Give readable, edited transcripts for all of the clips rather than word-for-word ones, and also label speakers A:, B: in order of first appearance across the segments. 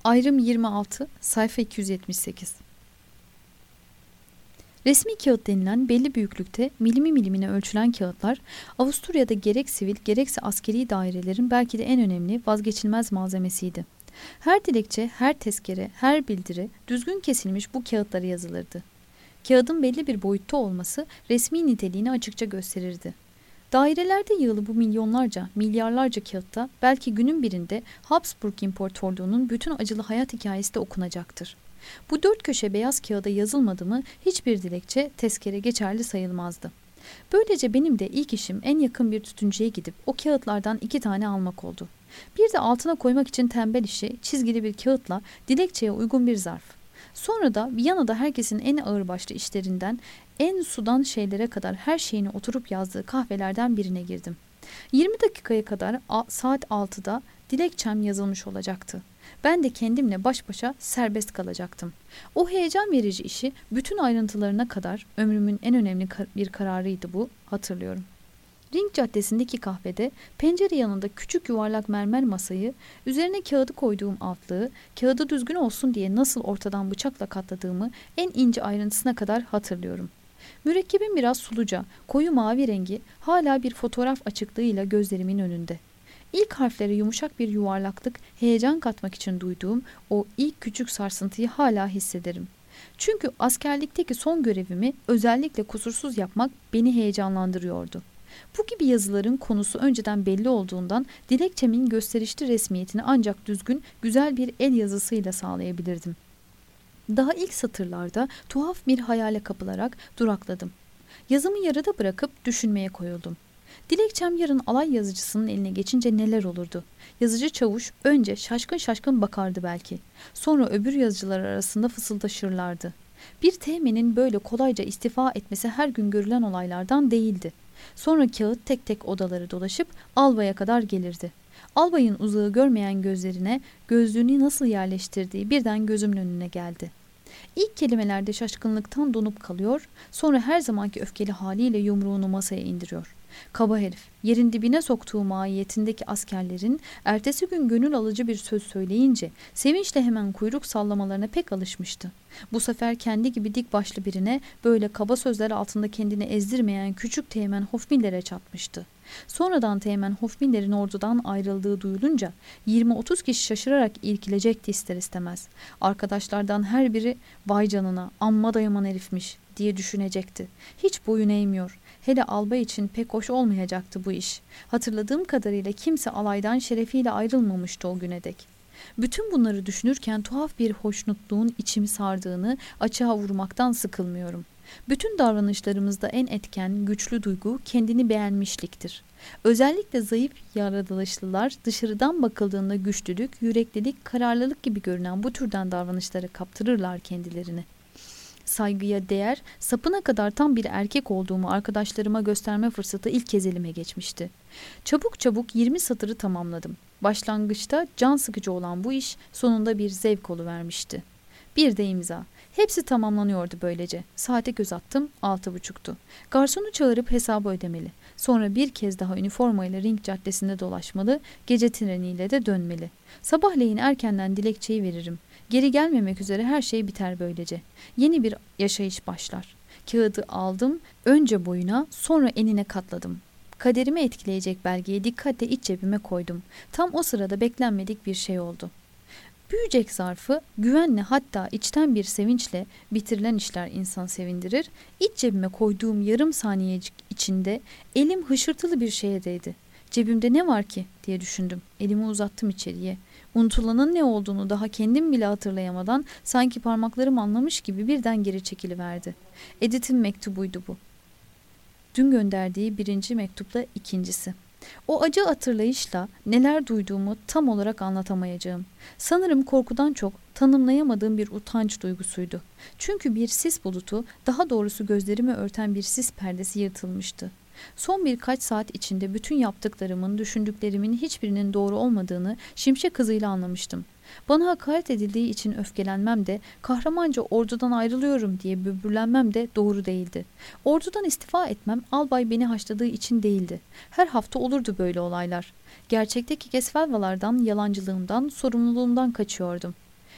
A: Ayrım 26, sayfa 278. Resmi kağıt denilen belli büyüklükte milimi milimine ölçülen kağıtlar, Avusturya'da gerek sivil gerekse askeri dairelerin belki de en önemli, vazgeçilmez malzemesiydi. Her dilekçe, her tezkere, her bildiri düzgün kesilmiş bu kağıtlara yazılırdı. Kağıdın belli bir boyutta olması resmi niteliğini açıkça gösterirdi. Dairelerde yığılı bu milyonlarca, milyarlarca kağıtta belki günün birinde Habsburg İmparatorluğu'nun bütün acılı hayat hikayesi de okunacaktır. Bu dört köşe beyaz kağıda yazılmadı mı hiçbir dilekçe, tezkere geçerli sayılmazdı. Böylece benim de ilk işim en yakın bir tütüncüye gidip o kağıtlardan 2 tane almak oldu. Bir de altına koymak için tembel işi, çizgili bir kağıtla dilekçeye uygun bir zarf. Sonra da Viyana'da herkesin en ağırbaşlı işlerinden, en sudan şeylere kadar her şeyini oturup yazdığı kahvelerden birine girdim. 20 dakikaya kadar saat 6'da dilekçem yazılmış olacaktı. Ben de kendimle baş başa serbest kalacaktım. O heyecan verici işi bütün ayrıntılarına kadar ömrümün en önemli bir kararıydı bu, hatırlıyorum. Ring Caddesi'ndeki kahvede pencere yanında küçük yuvarlak mermer masayı, üzerine kağıdı koyduğum altlığı, kağıdı düzgün olsun diye nasıl ortadan bıçakla katladığımı en ince ayrıntısına kadar hatırlıyorum. Mürekkebin biraz suluca, koyu mavi rengi hala bir fotoğraf açıklığıyla gözlerimin önünde. İlk harflere yumuşak bir yuvarlaklık, heyecan katmak için duyduğum o ilk küçük sarsıntıyı hala hissederim. Çünkü askerlikteki son görevimi özellikle kusursuz yapmak beni heyecanlandırıyordu. Bu gibi yazıların konusu önceden belli olduğundan dilekçemin gösterişli resmiyetini ancak düzgün, güzel bir el yazısıyla sağlayabilirdim. Daha ilk satırlarda tuhaf bir hayale kapılarak durakladım. Yazımı yarıda bırakıp düşünmeye koyuldum. Dilekçem yarın alay yazıcısının eline geçince neler olurdu? Yazıcı çavuş önce şaşkın şaşkın bakardı belki. Sonra öbür yazıcılar arasında fısıldaşırlardı. Bir teğmenin böyle kolayca istifa etmesi her gün görülen olaylardan değildi. Sonra kağıt tek tek odaları dolaşıp albaya kadar gelirdi. Albayın uzağı görmeyen gözlerine gözlüğünü nasıl yerleştirdiği birden gözümün önüne geldi. İlk kelimelerde şaşkınlıktan donup kalıyor, sonra her zamanki öfkeli haliyle yumruğunu masaya indiriyor. Kaba herif, yerin dibine soktuğu mahiyetindeki askerlerin ertesi gün gönül alıcı bir söz söyleyince sevinçle hemen kuyruk sallamalarına pek alışmıştı. Bu sefer kendi gibi dik başlı birine böyle kaba sözler altında kendini ezdirmeyen küçük Teğmen Hofmiller'e çatmıştı. Sonradan Teğmen Hofmiller'in ordudan ayrıldığı duyulunca 20-30 kişi şaşırarak irkilecekti ister istemez. Arkadaşlardan her biri vay canına amma da yaman herifmiş diye düşünecekti. Hiç boyun eğmiyor. Hele albay için pek hoş olmayacaktı bu iş. Hatırladığım kadarıyla kimse alaydan şerefiyle ayrılmamıştı o güne dek. Bütün bunları düşünürken tuhaf bir hoşnutluğun içimi sardığını açığa vurmaktan sıkılmıyorum. Bütün davranışlarımızda en etken, güçlü duygu kendini beğenmişliktir. Özellikle zayıf yaratılışlılar dışarıdan bakıldığında güçlülük, yüreklilik, kararlılık gibi görünen bu türden davranışlara kaptırırlar kendilerini. Saygıya değer, sapına kadar tam bir erkek olduğumu arkadaşlarıma gösterme fırsatı ilk kez elime geçmişti. Çabuk çabuk 20 satırı tamamladım. Başlangıçta can sıkıcı olan bu iş sonunda bir zevk oluvermişti. Bir de imza. Hepsi tamamlanıyordu böylece. Saate göz attım, 6.30'tu. Garsonu çağırıp hesabı ödemeli. Sonra bir kez daha üniformayla Ring Caddesi'nde dolaşmalı, gece treniyle de dönmeli. Sabahleyin erkenden dilekçeyi veririm. Geri gelmemek üzere her şey biter böylece. Yeni bir yaşayış başlar. Kağıdı aldım, önce boyuna, sonra enine katladım. Kaderimi etkileyecek belgeyi dikkatle iç cebime koydum. Tam o sırada beklenmedik bir şey oldu. Büyücek zarfı güvenle, hatta içten bir sevinçle bitirilen işler insan sevindirir. İç cebime koyduğum yarım saniyecik içinde elim hışırtılı bir şeye değdi. Cebimde ne var ki diye düşündüm. Elimi uzattım içeriye. Unutulanın ne olduğunu daha kendim bile hatırlayamadan sanki parmaklarım anlamış gibi birden geri çekiliverdi. Edith'in mektubuydu bu. Dün gönderdiği birinci mektupla ikincisi. O acı hatırlayışla neler duyduğumu tam olarak anlatamayacağım. Sanırım korkudan çok tanımlayamadığım bir utanç duygusuydu. Çünkü bir sis bulutu, daha doğrusu gözlerimi örten bir sis perdesi yırtılmıştı. Son birkaç saat içinde bütün yaptıklarımın, düşündüklerimin hiçbirinin doğru olmadığını şimşek hızıyla anlamıştım. Bana hakaret edildiği için öfkelenmem de, kahramanca ordudan ayrılıyorum diye böbürlenmem de doğru değildi. Ordudan istifa etmem albay beni haşladığı için değildi. Her hafta olurdu böyle olaylar. Gerçekteki Kesfelvalardan, yalancılığımdan, sorumluluğumdan kaçıyordum.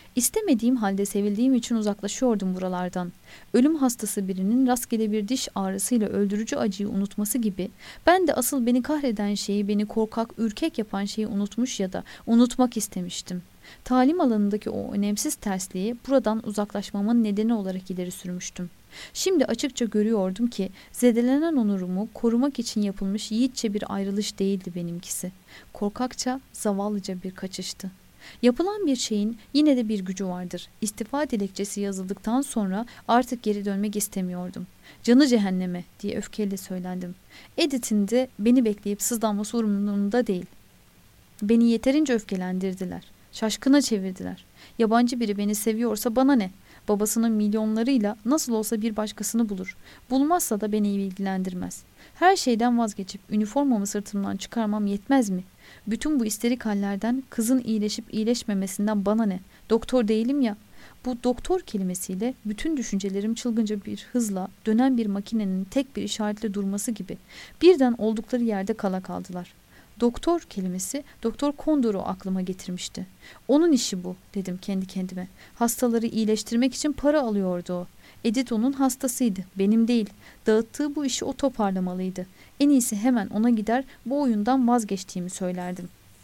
A: İstemediğim halde sevildiğim için uzaklaşıyordum buralardan. Ölüm hastası birinin rastgele bir diş ağrısıyla öldürücü acıyı unutması gibi ben de asıl beni kahreden şeyi, beni korkak, ürkek yapan şeyi unutmuş ya da unutmak istemiştim. Talim alanındaki o önemsiz tersliği buradan uzaklaşmamın nedeni olarak ileri sürmüştüm. Şimdi açıkça görüyordum ki zedelenen onurumu korumak için yapılmış yiğitçe bir ayrılış değildi benimkisi. Korkakça, zavallıca bir kaçıştı. Yapılan bir şeyin yine de bir gücü vardır. İstifa dilekçesi yazıldıktan sonra artık geri dönmek istemiyordum. Canı cehenneme diye öfkeyle söylendim. Edith'in de beni bekleyip sızlanması umurumda değil. Beni yeterince öfkelendirdiler. Şaşkına çevirdiler. Yabancı biri beni seviyorsa bana ne? Babasının milyonlarıyla nasıl olsa bir başkasını bulur. Bulmazsa da beni ilgilendirmez. Her şeyden vazgeçip üniformamı sırtımdan çıkarmam yetmez mi? Bütün bu isterik hallerden, kızın iyileşip iyileşmemesinden bana ne? Doktor değilim ya. Bu doktor kelimesiyle bütün düşüncelerim çılgınca bir hızla dönen bir makinenin tek bir işaretle durması gibi birden oldukları yerde kala kaldılar. Doktor kelimesi Doktor Kondor'u aklıma getirmişti. Onun işi bu dedim kendi kendime. Hastaları iyileştirmek için para alıyordu o. Edith onun hastasıydı, benim değil. Dağıttığı bu işi o toparlamalıydı. En iyisi hemen ona gider bu oyundan vazgeçtiğimi söylerdim.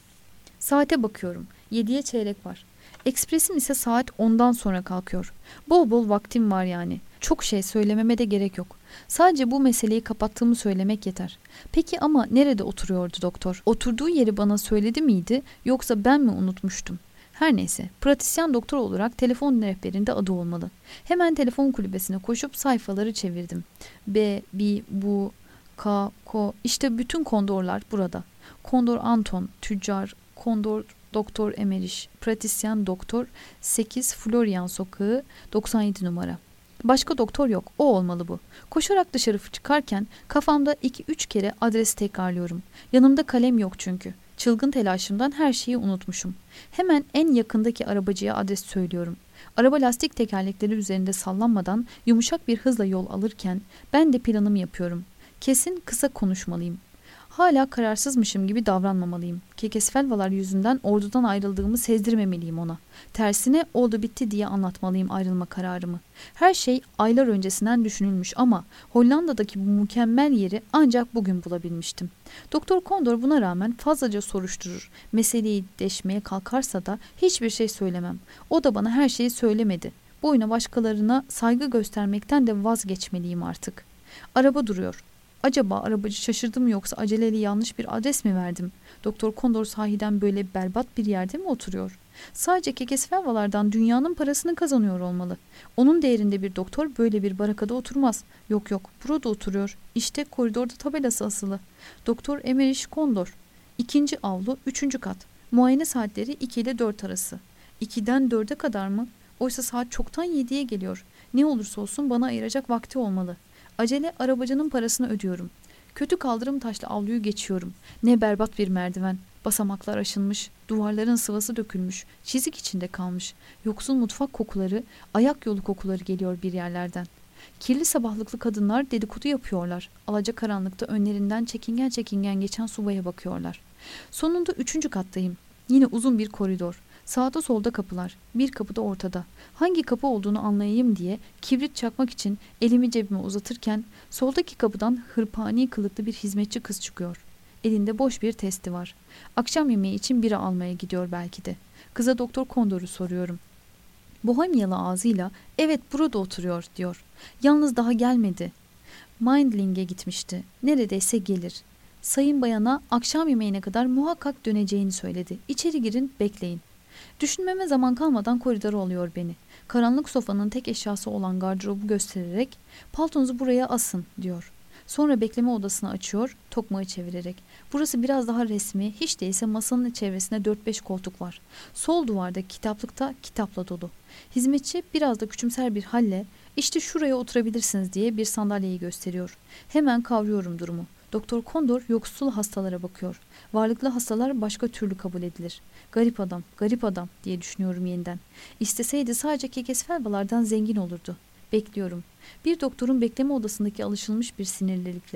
A: Saate bakıyorum. 7'ye çeyrek var. Ekspresim ise saat 10'dan sonra kalkıyor. Bol bol vaktim var yani. Çok şey söylememe de gerek yok. Sadece bu meseleyi kapattığımı söylemek yeter. Peki ama nerede oturuyordu doktor? Oturduğu yeri bana söyledi miydi yoksa ben mi unutmuştum? Her neyse, pratisyen doktor olarak telefon rehberinde adı olmalı. Hemen telefon kulübesine koşup sayfaları çevirdim. B, B, bu, K, Ko, işte bütün kondorlar burada. Kondor Anton, tüccar, kondor Doktor Emeriş, pratisyen doktor, 8 Florian Sokağı, 97 numara. Başka doktor yok, o olmalı bu. Koşarak dışarı çıkarken kafamda 2-3 kere adresi tekrarlıyorum. Yanımda kalem yok çünkü. Çılgın telaşımdan her şeyi unutmuşum. Hemen en yakındaki arabacıya adres söylüyorum. Araba lastik tekerlekleri üzerinde sallanmadan yumuşak bir hızla yol alırken ben de planımı yapıyorum. Kesin kısa konuşmalıyım. Hala kararsızmışım gibi davranmamalıyım. Kekesfelvalar yüzünden ordudan ayrıldığımı sezdirmemeliyim ona. Tersine oldu bitti diye anlatmalıyım ayrılma kararımı. Her şey aylar öncesinden düşünülmüş ama Hollanda'daki bu mükemmel yeri ancak bugün bulabilmiştim. Doktor Kondor buna rağmen fazlaca soruşturur. Meseleyi deşmeye kalkarsa da hiçbir şey söylemem. O da bana her şeyi söylemedi. Boyuna başkalarına saygı göstermekten de vazgeçmeliyim artık. Araba duruyor. Acaba arabacı şaşırdı mı yoksa aceleyle yanlış bir adres mi verdim? Doktor Kondor sahiden böyle berbat bir yerde mi oturuyor? Sadece kekesfelvalardan dünyanın parasını kazanıyor olmalı. Onun değerinde bir doktor böyle bir barakada oturmaz. Yok yok, burada oturuyor. İşte koridorda tabelası asılı. Doktor Emeriş Kondor. 2. avlu 3. kat. Muayene saatleri 2 ile 4 arası. 2'den 4'e kadar mı? Oysa saat çoktan 7'ye geliyor. Ne olursa olsun bana ayıracak vakti olmalı. Acele arabacının parasını ödüyorum. Kötü kaldırım taşlı avluyu geçiyorum. Ne berbat bir merdiven. Basamaklar aşınmış, duvarların sıvası dökülmüş, çizik içinde kalmış. Yoksul mutfak kokuları, ayak yolu kokuları geliyor bir yerlerden. Kirli sabahlıklı kadınlar dedikodu yapıyorlar. Alacakaranlıkta önlerinden çekingen çekingen geçen subaya bakıyorlar. Sonunda 3. kattayım. Yine uzun bir koridor. Sağda solda kapılar, bir kapı da ortada. Hangi kapı olduğunu anlayayım diye kibrit çakmak için elimi cebime uzatırken soldaki kapıdan hırpani kılıklı bir hizmetçi kız çıkıyor. Elinde boş bir testi var. Akşam yemeği için bira almaya gidiyor belki de. Kıza Doktor Kondor'u soruyorum. Bohemyalı ağzıyla evet burada oturuyor diyor. Yalnız daha gelmedi. Mindling'e gitmişti. Neredeyse gelir. Sayın bayana akşam yemeğine kadar muhakkak döneceğini söyledi. İçeri girin, bekleyin. Düşünmeme zaman kalmadan koridora alıyor beni. Karanlık sofanın tek eşyası olan gardırobu göstererek paltonuzu buraya asın diyor. Sonra bekleme odasını açıyor tokmağı çevirerek. Burası biraz daha resmi, hiç değilse masanın çevresinde 4-5 koltuk var. Sol duvardaki kitaplıkta kitapla dolu. Hizmetçi biraz da küçümser bir halle işte şuraya oturabilirsiniz diye bir sandalyeyi gösteriyor. Hemen kavruyorum durumu. Doktor Kondor yoksul hastalara bakıyor. Varlıklı hastalar başka türlü kabul edilir. Garip adam diye düşünüyorum yeniden. İsteseydi sadece kekesfelvalardan zengin olurdu. Bekliyorum. Bir doktorun bekleme odasındaki alışılmış bir sinirlilikle.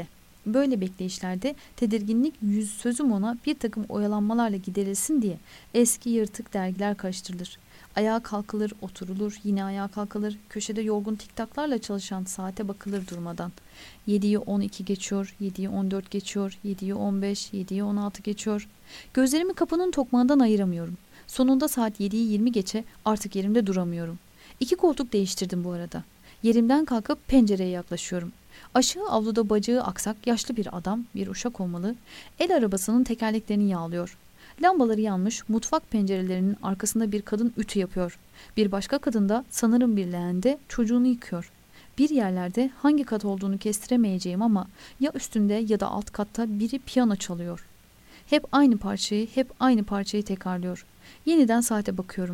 A: Böyle bekleyişlerde tedirginlik sözüm ona bir takım oyalanmalarla giderilsin diye eski yırtık dergiler karıştırılır. Ayağa kalkılır, oturulur, yine ayağa kalkılır. Köşede yorgun tiktaklarla çalışan saate bakılır durmadan. 7'yi 12 geçiyor, 7'yi 14 geçiyor, 7'yi 15, 7'yi 16 geçiyor. Gözlerimi kapının tokmağından ayıramıyorum. Sonunda saat 7'yi 20 geçe artık yerimde duramıyorum. 2 koltuk değiştirdim bu arada. Yerimden kalkıp pencereye yaklaşıyorum. Aşağı avluda bacağı aksak yaşlı bir adam, bir uşak olmalı, el arabasının tekerleklerini yağlıyor. Lambaları yanmış, mutfak pencerelerinin arkasında bir kadın ütü yapıyor. Bir başka kadın da sanırım bir leğende çocuğunu yıkıyor. Bir yerlerde hangi kat olduğunu kestiremeyeceğim ama ya üstünde ya da alt katta biri piyano çalıyor. Hep aynı parçayı tekrarlıyor. Yeniden saate bakıyorum.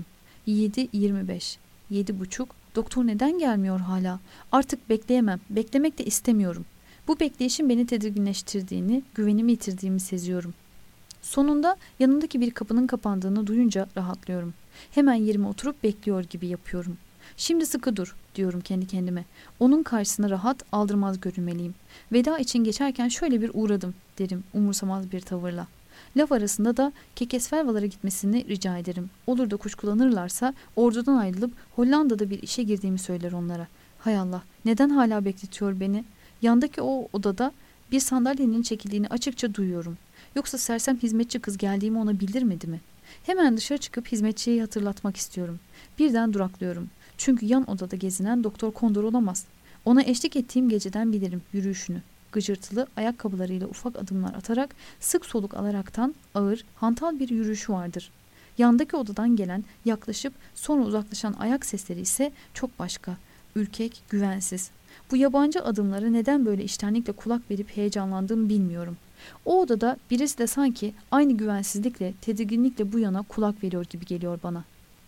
A: 7:25, 7:30. Doktor neden gelmiyor hala? Artık bekleyemem, beklemek de istemiyorum. Bu bekleyişin beni tedirginleştirdiğini, güvenimi yitirdiğimi seziyorum. Sonunda yanındaki bir kapının kapandığını duyunca rahatlıyorum. Hemen yerime oturup bekliyor gibi yapıyorum. Şimdi sıkı dur diyorum kendi kendime. Onun karşısına rahat, aldırmaz görünmeliyim. Veda için geçerken şöyle bir uğradım derim umursamaz bir tavırla. Laf arasında da Kekesfelvalara gitmesini rica ederim. Olur da kuşkulanırlarsa ordudan ayrılıp Hollanda'da bir işe girdiğimi söyler onlara. Hay Allah, neden hala bekletiyor beni? Yandaki o odada bir sandalyenin çekildiğini açıkça duyuyorum. Yoksa sersem hizmetçi kız geldiğimi ona bildirmedi mi? Hemen dışarı çıkıp hizmetçiyi hatırlatmak istiyorum. Birden duraklıyorum. Çünkü yan odada gezinen Doktor Kondor olamaz. Ona eşlik ettiğim geceden bilirim yürüyüşünü. Gıcırtılı ayakkabılarıyla ufak adımlar atarak sık soluk alaraktan ağır, hantal bir yürüyüşü vardır. Yandaki odadan gelen, yaklaşıp sonra uzaklaşan ayak sesleri ise çok başka. Ürkek, güvensiz. Bu yabancı adımlara neden böyle içtenlikle kulak verip heyecanlandığımı bilmiyorum. O odada birisi de sanki aynı güvensizlikle, tedirginlikle bu yana kulak veriyor gibi geliyor bana.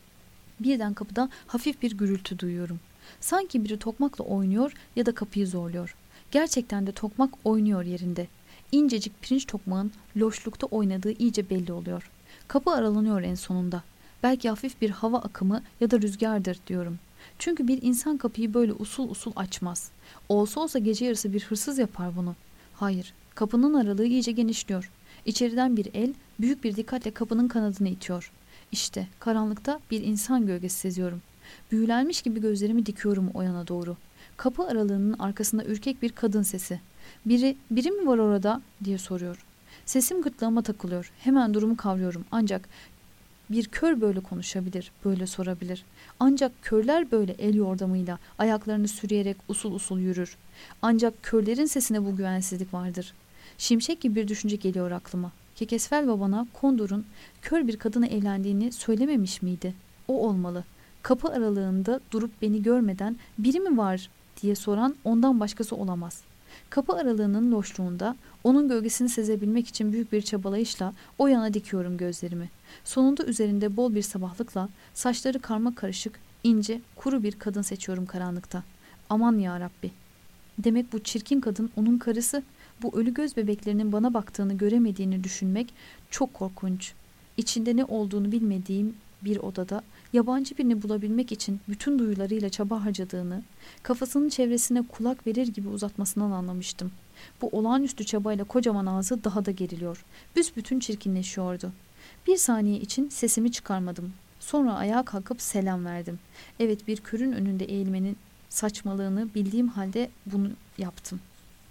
A: Birden kapıda hafif bir gürültü duyuyorum. Sanki biri tokmakla oynuyor ya da kapıyı zorluyor. Gerçekten de tokmak oynuyor yerinde. İncecik pirinç tokmağın loşlukta oynadığı iyice belli oluyor. Kapı aralanıyor en sonunda. Belki hafif bir hava akımı ya da rüzgardır diyorum. Çünkü bir insan kapıyı böyle usul usul açmaz. Olsa olsa gece yarısı bir hırsız yapar bunu. Hayır, kapının aralığı iyice genişliyor. İçeriden bir el büyük bir dikkatle kapının kanadını itiyor. İşte karanlıkta bir insan gölgesi seziyorum. Büyülenmiş gibi gözlerimi dikiyorum o yana doğru. Kapı aralığının arkasında ürkek bir kadın sesi. Biri mi var orada diye soruyor. Sesim gırtlağıma takılıyor. Hemen durumu kavruyorum. Ancak bir kör böyle konuşabilir, böyle sorabilir. Ancak körler böyle el yordamıyla ayaklarını sürüyerek usul usul yürür. Ancak körlerin sesine bu güvensizlik vardır. Şimşek gibi bir düşünce geliyor aklıma. Kekesfel babana Kondor'un kör bir kadına evlendiğini söylememiş miydi? O olmalı. Kapı aralığında durup beni görmeden biri mi var diye soran ondan başkası olamaz. Kapı aralığının loşluğunda onun gölgesini sezebilmek için büyük bir çabalayışla o yana dikiyorum gözlerimi. Sonunda üzerinde bol bir sabahlıkla saçları karma karışık, ince, kuru bir kadın seçiyorum karanlıkta. Aman ya Rabbi. Demek bu çirkin kadın onun karısı. Bu ölü göz bebeklerinin bana baktığını göremediğini düşünmek çok korkunç. İçinde ne olduğunu bilmediğim bir odada yabancı birini bulabilmek için bütün duyularıyla çaba harcadığını, kafasının çevresine kulak verir gibi uzatmasından anlamıştım. Bu olağanüstü çabayla kocaman ağzı daha da geriliyor. Büsbütün çirkinleşiyordu. Bir saniye için sesimi çıkarmadım. Sonra ayağa kalkıp selam verdim. Evet, bir körün önünde eğilmenin saçmalığını bildiğim halde bunu yaptım.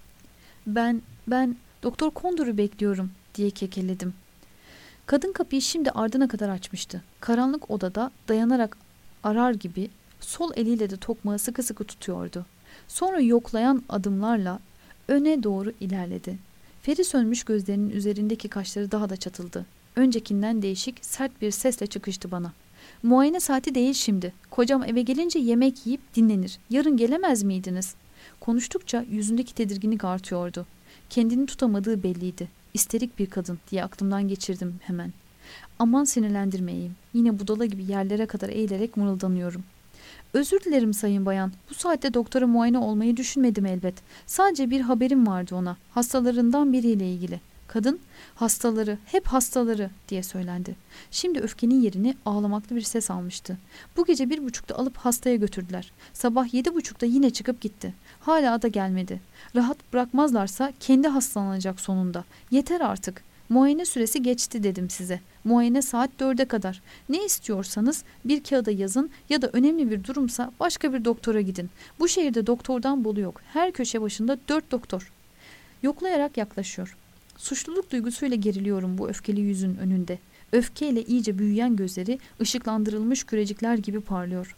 A: Ben Doktor Kondor'u bekliyorum diye kekeledim. Kadın kapıyı şimdi ardına kadar açmıştı. Karanlık odada dayanarak arar gibi sol eliyle de tokmağı sıkı sıkı tutuyordu. Sonra yoklayan adımlarla öne doğru ilerledi. Feri sönmüş gözlerinin üzerindeki kaşları daha da çatıldı. Öncekinden değişik, sert bir sesle çıkıştı bana. Muayene saati değil şimdi. Kocam eve gelince yemek yiyip dinlenir. Yarın gelemez miydiniz? Konuştukça yüzündeki tedirginlik artıyordu. Kendini tutamadığı belliydi. İsterik bir kadın diye aklımdan geçirdim hemen. Aman sinirlendirmeyeyim. Yine budala gibi yerlere kadar eğilerek mırıldanıyorum. Özür dilerim sayın bayan. Bu saatte doktora muayene olmayı düşünmedim elbet. Sadece bir haberim vardı ona. Hastalarından biriyle ilgili. Kadın, hastaları, hep hastaları diye söylendi. Şimdi öfkenin yerini ağlamaklı bir ses almıştı. Bu gece 1.30'da alıp hastaya götürdüler. Sabah 7.30'da yine çıkıp gitti. Hala da gelmedi. Rahat bırakmazlarsa kendi hastalanacak sonunda. Yeter artık. Muayene süresi geçti dedim size. Muayene saat 4'e kadar. Ne istiyorsanız bir kağıda yazın ya da önemli bir durumsa başka bir doktora gidin. Bu şehirde doktordan bolu yok. Her köşe başında 4 doktor. Yoklayarak yaklaşıyor. Suçluluk duygusuyla geriliyorum bu öfkeli yüzün önünde. Öfkeyle iyice büyüyen gözleri ışıklandırılmış kürecikler gibi parlıyor.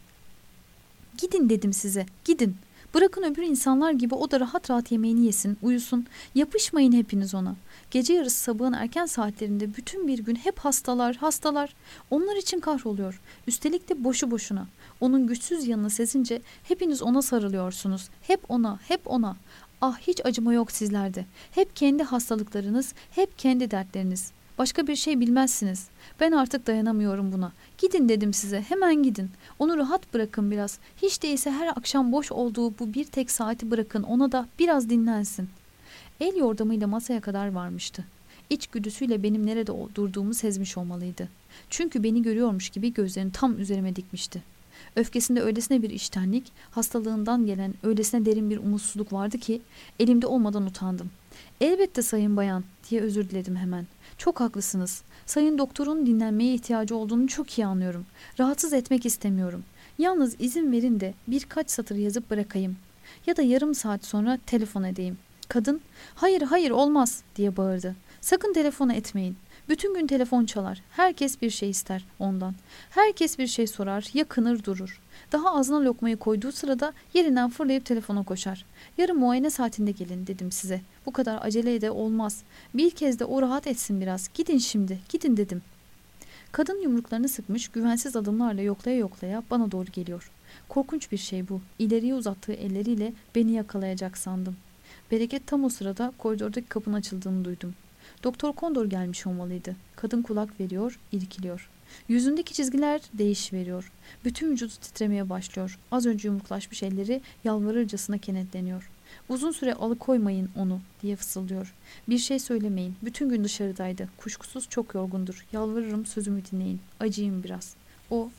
A: Gidin dedim size, gidin. Bırakın öbür insanlar gibi o da rahat rahat yemeğini yesin, uyusun. Yapışmayın hepiniz ona. Gece yarısı sabahın erken saatlerinde bütün bir gün hep hastalar, hastalar. Onlar için kahroluyor. Üstelik de boşu boşuna. Onun güçsüz yanını sezince hepiniz ona sarılıyorsunuz. Hep ona, hep ona. Ah hiç acıma yok sizlerde. Hep kendi hastalıklarınız, hep kendi dertleriniz. Başka bir şey bilmezsiniz. Ben artık dayanamıyorum buna. Gidin dedim size, hemen gidin. Onu rahat bırakın biraz. Hiç değilse her akşam boş olduğu bu bir tek saati bırakın, ona da biraz dinlensin. El yordamıyla masaya kadar varmıştı. İçgüdüsüyle benim nerede durduğumu sezmiş olmalıydı. Çünkü beni görüyormuş gibi gözlerini tam üzerime dikmişti. Öfkesinde öylesine bir içtenlik, hastalığından gelen öylesine derin bir umutsuzluk vardı ki elimde olmadan utandım. Elbette sayın bayan diye özür diledim hemen. Çok haklısınız. Sayın doktorun dinlenmeye ihtiyacı olduğunu çok iyi anlıyorum. Rahatsız etmek istemiyorum. Yalnız izin verin de birkaç satır yazıp bırakayım. Ya da yarım saat sonra telefon edeyim. Kadın, hayır hayır olmaz diye bağırdı. Sakın telefona etmeyin. Bütün gün telefon çalar. Herkes bir şey ister ondan. Herkes bir şey sorar, yakınır durur. Daha ağzına lokmayı koyduğu sırada yerinden fırlayıp telefona koşar. Yarın muayene saatinde gelin dedim size. Bu kadar acele de olmaz. Bir kez de o rahat etsin biraz. Gidin şimdi, gidin dedim. Kadın yumruklarını sıkmış, güvensiz adımlarla yoklaya yoklaya bana doğru geliyor. Korkunç bir şey bu. İleriye uzattığı elleriyle beni yakalayacak sandım. Bereket tam o sırada koridordaki kapının açıldığını duydum. Doktor Kondor gelmiş olmalıydı. Kadın kulak veriyor, irkiliyor. Yüzündeki çizgiler değişiveriyor. Bütün vücudu titremeye başlıyor. Az önce yumruklaşmış elleri yalvarırcasına kenetleniyor. Uzun süre alıkoymayın onu diye fısıldıyor. Bir şey söylemeyin. Bütün gün dışarıdaydı. Kuşkusuz çok yorgundur. Yalvarırım sözümü dinleyin. Acıyın biraz. O...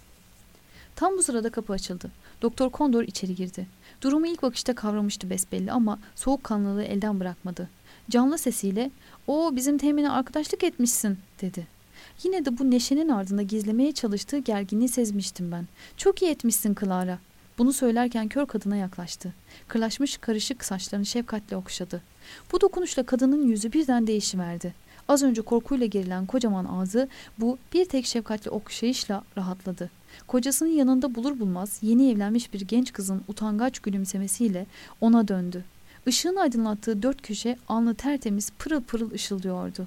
A: Tam bu sırada kapı açıldı. Doktor Kondor içeri girdi. Durumu ilk bakışta kavramıştı besbelli ama soğukkanlılığı elden bırakmadı. Canlı sesiyle "O bizim temine arkadaşlık etmişsin" dedi. Yine de bu neşenin ardında gizlemeye çalıştığı gerginliği sezmiştim ben. "Çok iyi etmişsin Clara." Bunu söylerken kör kadına yaklaştı. Kırlaşmış karışık saçlarını şefkatle okşadı. Bu dokunuşla kadının yüzü birden değişiverdi. Az önce korkuyla gerilen kocaman ağzı bu bir tek şefkatli okşayışla rahatladı. Kocasının yanında bulur bulmaz yeni evlenmiş bir genç kızın utangaç gülümsemesiyle ona döndü. Işığın aydınlattığı dört köşe alnı tertemiz pırıl pırıl ışıldıyordu.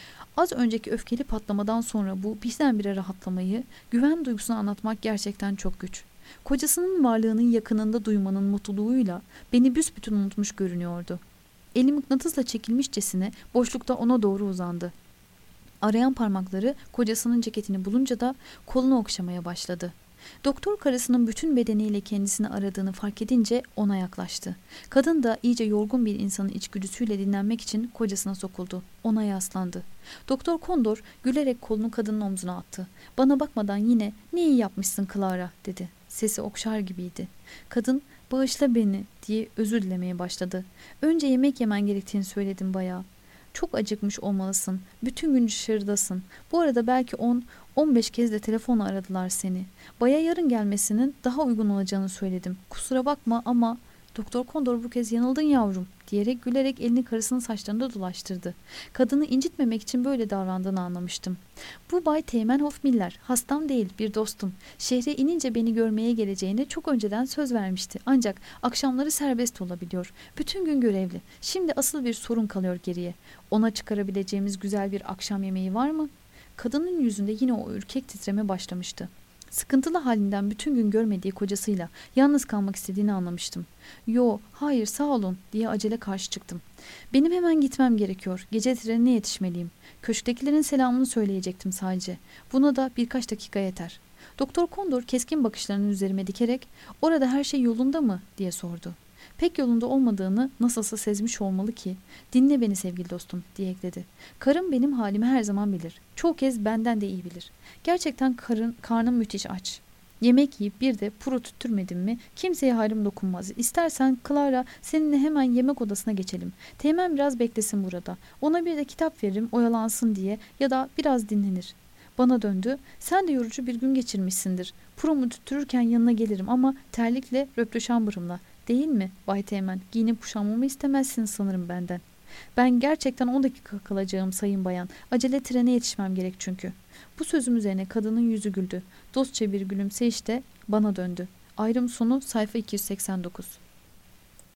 A: Az önceki öfkeli patlamadan sonra bu birdenbire rahatlamayı, güven duygusunu anlatmak gerçekten çok güç. Kocasının varlığının yakınında duymanın mutluluğuyla beni büsbütün unutmuş görünüyordu. Eli mıknatısla çekilmişçesine boşlukta ona doğru uzandı. Arayan parmakları kocasının ceketini bulunca da kolunu okşamaya başladı. Doktor karısının bütün bedeniyle kendisini aradığını fark edince ona yaklaştı. Kadın da iyice yorgun bir insanın içgüdüsüyle dinlenmek için kocasına sokuldu. Ona yaslandı. Doktor Kondor gülerek kolunu kadının omzuna attı. Bana bakmadan yine "Ne iyi yapmışsın Clara" dedi. Sesi okşar gibiydi. Kadın "Bağışla beni" diye özür dilemeye başladı. "Önce yemek yemen gerektiğini söyledim bayağı. Çok acıkmış olmalısın. Bütün gün dışarıdasın. Bu arada belki 10-15 kez de telefonla aradılar seni. Baya yarın gelmesinin daha uygun olacağını söyledim. Kusura bakma ama..." Doktor Kondor "Bu kez yanıldın yavrum" diyerek gülerek elini karısının saçlarında dolaştırdı. Kadını incitmemek için böyle davrandığını anlamıştım. "Bu Bay Teğmen Hofmiller. Hastam değil, bir dostum. Şehre inince beni görmeye geleceğine çok önceden söz vermişti. Ancak akşamları serbest olabiliyor. Bütün gün görevli. Şimdi asıl bir sorun kalıyor geriye. Ona çıkarabileceğimiz güzel bir akşam yemeği var mı?" Kadının yüzünde yine o ürkek titreme başlamıştı. Sıkıntılı halinden bütün gün görmediği kocasıyla yalnız kalmak istediğini anlamıştım. "Yo, hayır sağ olun" diye acele karşı çıktım. "Benim hemen gitmem gerekiyor. Gece trenine yetişmeliyim. Köşktekilerin selamını söyleyecektim sadece. Buna da birkaç dakika yeter." Doktor Kondor keskin bakışlarını üzerime dikerek "Orada her şey yolunda mı?" diye sordu. Pek yolunda olmadığını nasılsa sezmiş olmalı ki. Dinle beni sevgili dostum diye ekledi. Karım benim halimi her zaman bilir. Çoğu kez benden de iyi bilir. Gerçekten karnım müthiş aç. Yemek yiyip bir de puru tüttürmedim mi kimseye hayrım dokunmaz. İstersen Clara seninle hemen yemek odasına geçelim. Teğmen biraz beklesin burada. Ona bir de kitap veririm oyalansın diye ya da biraz dinlenir. Bana döndü. Sen de yorucu bir gün geçirmişsindir. Purumu tüttürürken yanına gelirim ama terlikle röptöşambırımla. Değil mi Bay Teğmen? Giyinip kuşanmamı istemezsiniz sanırım benden. Ben gerçekten 10 dakika kalacağım sayın bayan. Acele trene yetişmem gerek çünkü. Bu sözüm üzerine kadının yüzü güldü. Dostça bir gülümseyişle bana döndü. Ayrım sonu sayfa 289.